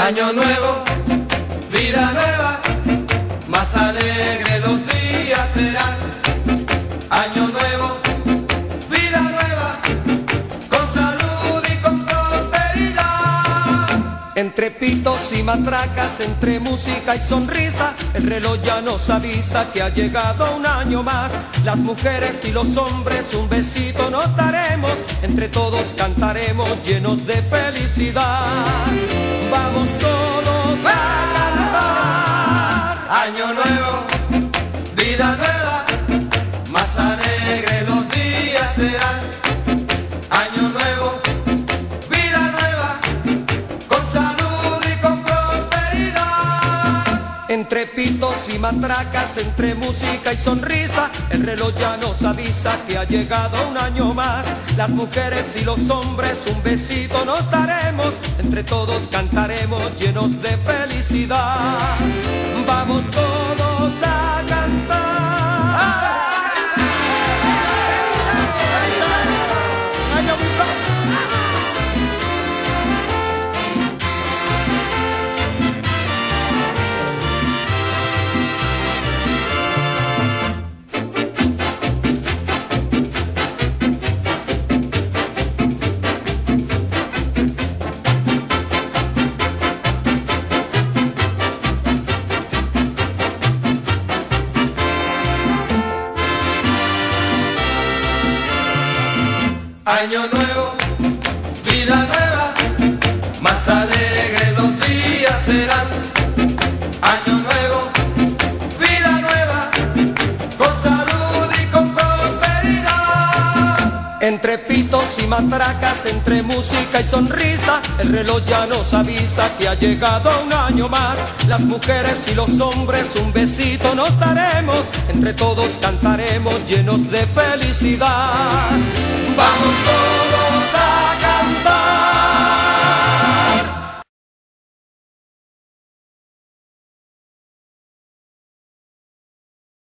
Año nuevo, vida nueva, más alegre los días serán. Año nuevo, vida nueva, con salud y con prosperidad. Entre pitos y matracas, entre música y sonrisa, el reloj ya nos avisa que ha llegado un año más. Las mujeres y los hombres un besito nos daremos, entre todos cantaremos llenos de felicidad. Vamos todos a cantar. Año nuevo, vida nueva, más alegre los días serán. Año nuevo, vida nueva, con salud y con prosperidad. Entre pitos y matracas, entre música y sonrisa, el reloj ya nos avisa que ha llegado un año más. Las mujeres y los hombres un besito nos daremos, entre todos cantaremos llenos de felicidad. Vamos todos a cantar. Año nuevo, vida nueva, más alegre los días serán. Año nuevo, vida nueva, con salud y con prosperidad. Entre pitos y matracas, entre música y sonrisa, el reloj ya nos avisa que ha llegado un año más. Las mujeres y los hombres un besito nos daremos, entre todos cantaremos llenos de felicidad. Vamos todos